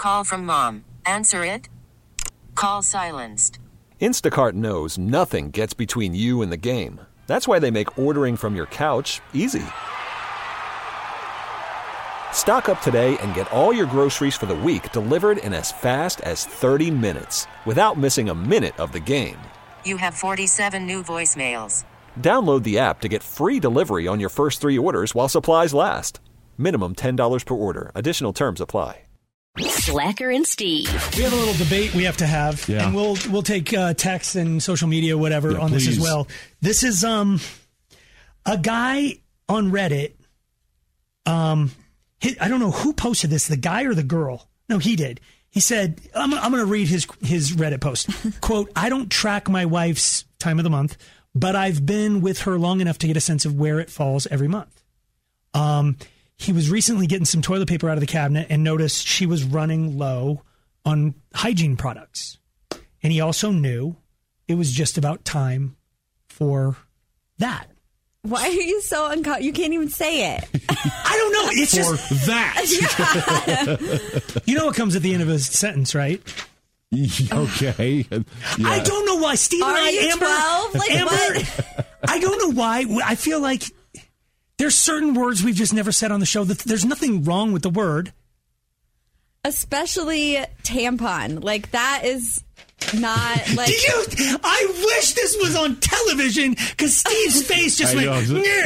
call from mom. Answer it. Call silenced. Instacart knows nothing gets between you and the game. That's why they make ordering from your couch easy. Stock up today and get all your groceries for the week delivered in as fast as 30 minutes without missing a minute of the game. You have 47 new voicemails. Download the app to get free delivery on your first 3 orders while supplies last. Minimum $10 per order. Additional terms apply. Slacker and Steve. We have a little debate we have to have, and we'll take text and social media, whatever, on this as well. This is a guy on Reddit. I don't know who posted this, the guy or the girl. No, he did. He said, I'm going to read his Reddit post. Quote, I don't track my wife's time of the month, but I've been with her long enough to get a sense of where it falls every month. He was recently getting some toilet paper out of the cabinet and noticed she was running low on hygiene products. And he also knew it was just about time for that. Why are you so uncomfortable? You can't even say it. I don't know. It's for just that. Yeah. You know what comes at the end of a sentence, right? Okay. Yeah. I don't know why. Steve and Are I, you Amber, 12? Like, Amber, what? I don't know why. I feel like there's certain words we've just never said on the show. That there's nothing wrong with the word. Especially tampon. Like, that is not like. I wish this was on television because Steve's face just went.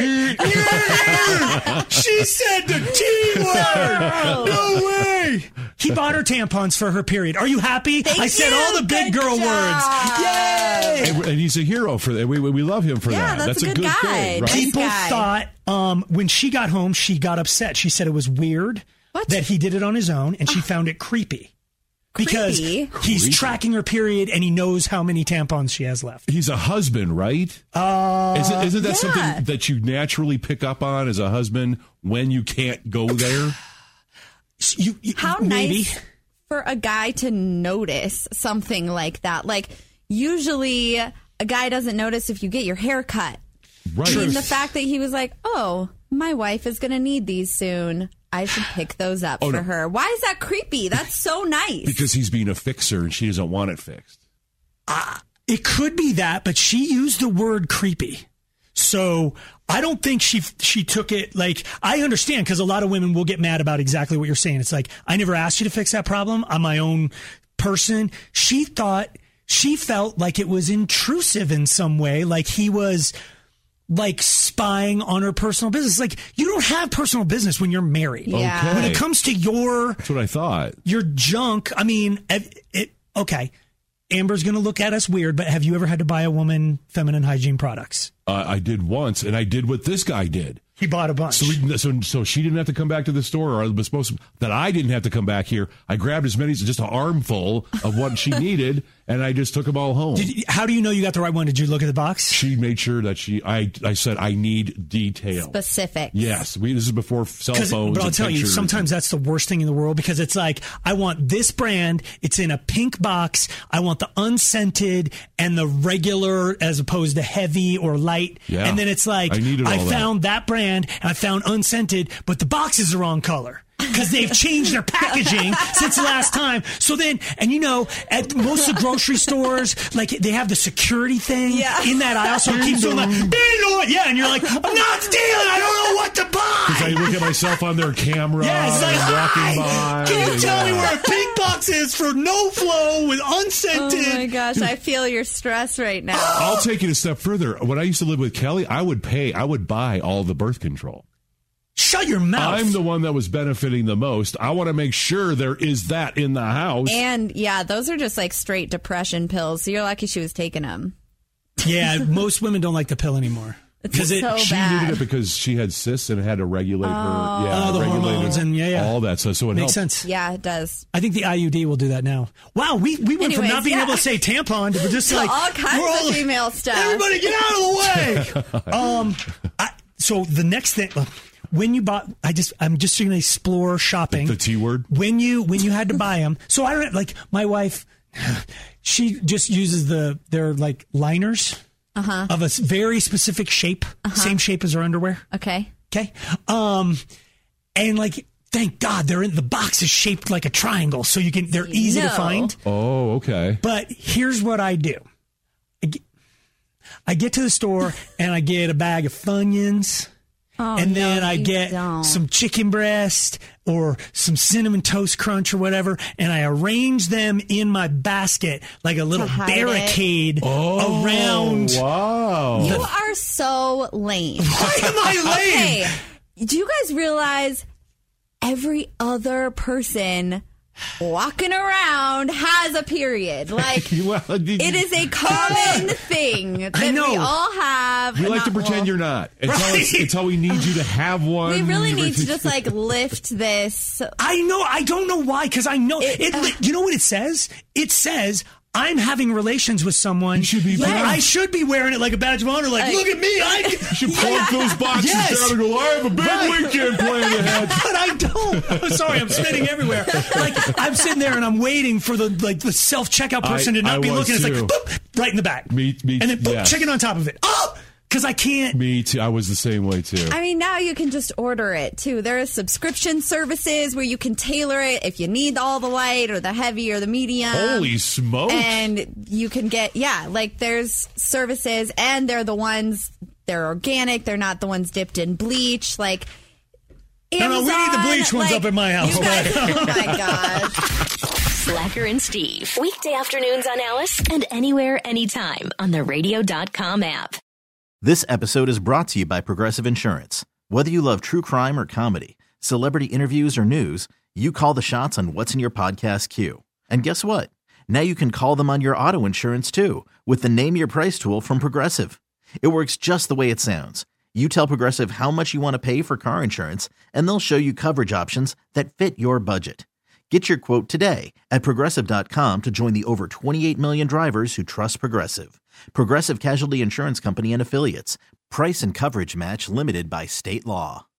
She said the T word. No way. He bought her tampons for her period. Are you happy? Thank I said you. all the big Good girl job. words. Yay! And he's a hero for that. We love him for Yeah, that. that's a a good guy. thing, right? Nice People guy. thought when she got home, she got upset. She said it was weird that he did it on his own, and she found it creepy. Because Creepy? he's tracking her period and he knows how many tampons she has left. He's a husband, right? Isn't that something that you naturally pick up on as a husband when you can't go there? How maybe. nice for a guy to notice something like that. Like, usually a guy doesn't notice if you get your hair cut. Right. I mean, the fact that he was like, oh, my wife is going to need these soon. I should pick those up for her. Why is that creepy? That's so nice. Because he's being a fixer and she doesn't want it fixed. It could be that, but she used the word creepy. So I don't think she took it like, I understand because a lot of women will get mad about exactly what you're saying. It's like, I never asked you to fix that problem. I'm my own person. She felt like it was intrusive in some way, like he was like spying on her personal business. Like, you don't have personal business when you're married. Yeah. Okay. When it comes to That's what I thought. your junk, I mean, okay, Amber's going to look at us weird, but have you ever had to buy a woman feminine hygiene products? I did once, and I did what this guy did. He bought a bunch. So she didn't have to come back to the store, or I was supposed to, that I didn't have to come back here. I grabbed as many, just an armful of what she needed, and I just took them all home. How do you know you got the right one? Did you look at the box? She made sure that I said, I need detail. Specifics. Yes. This is before cell phones. But I'll and tell you, pictures. sometimes that's the worst thing in the world because it's like, I want this brand. It's in a pink box. I want the unscented and the regular as opposed to heavy or light. Yeah. And then it's like, I found that brand and I found unscented, but the box is the wrong color. Because they've changed their packaging since the last time. So then, and you know, at most of the grocery stores, like they have the security thing in that aisle. So it keeps doing like, and you're like, I'm not stealing. I don't know what to buy. Because I look at myself on their camera it's like, walking by. Can you tell me where a pink box is for no flow with unscented? Oh my gosh, I feel your stress right now. I'll take it a step further. When I used to live with Kelly, I would buy all the birth control. Shut your mouth. I'm the one that was benefiting the most. I want to make sure there is that in the house. And yeah, those are just like straight depression pills. So you're lucky she was taking them. Yeah, most women don't like the pill anymore. Because she needed it because she had cysts and it had to regulate her. The hormones and all that. So it makes helped. sense. Yeah, it does. I think the IUD will do that now. Wow, we went from not being able to say tampon to just like all kinds of female stuff. Everybody get out of the way. So the next thing. When you bought, I'm just going to explore shopping. The T word. When you had to buy them. So I don't like my wife. She just uses their like liners of a very specific shape, same shape as her underwear. Okay. And like thank God the box is shaped like a triangle, so they're easy to find. Oh, okay. But here's what I do. I get to the store and I get a bag of Funyuns. And then I get some chicken breast or some cinnamon toast crunch or whatever, and I arrange them in my basket like a little barricade around. Wow. You are so lame. Why am I lame? Okay. Do you guys realize every other person walking around has a period? Like, it is a common thing that we all have. We like to pretend you're not. Until we need you to have one. We really need to just lift this. I know. I don't know why, because I know. You know what it says? It says, I'm having relations with someone. I should be wearing it like a badge of honor. Like, look at me. You should plunk those boxes down and go, I have a big weekend planned ahead. But I don't. I'm sorry. I'm spitting everywhere. Like, I'm sitting there and I'm waiting for the self-checkout person to not be looking. It's like, boop, right in the back. Me, and then boop, chicken on top of it. Oh! Because I can't. Me too. I was the same way too. I mean, now you can just order it too. There are subscription services where you can tailor it if you need all the light or the heavy or the medium. Holy smokes. And you can get, there's services, and they're organic. They're not the ones dipped in bleach. Like, Amazon, we need the bleach ones up in my house. You guys, oh my gosh. Slacker and Steve. Weekday afternoons on Alice and anywhere, anytime on the radio.com app. This episode is brought to you by Progressive Insurance. Whether you love true crime or comedy, celebrity interviews or news, you call the shots on what's in your podcast queue. And guess what? Now you can call them on your auto insurance too with the Name Your Price tool from Progressive. It works just the way it sounds. You tell Progressive how much you want to pay for car insurance, and they'll show you coverage options that fit your budget. Get your quote today at Progressive.com to join the over 28 million drivers who trust Progressive. Progressive Casualty Insurance Company and Affiliates. Price and coverage match limited by state law.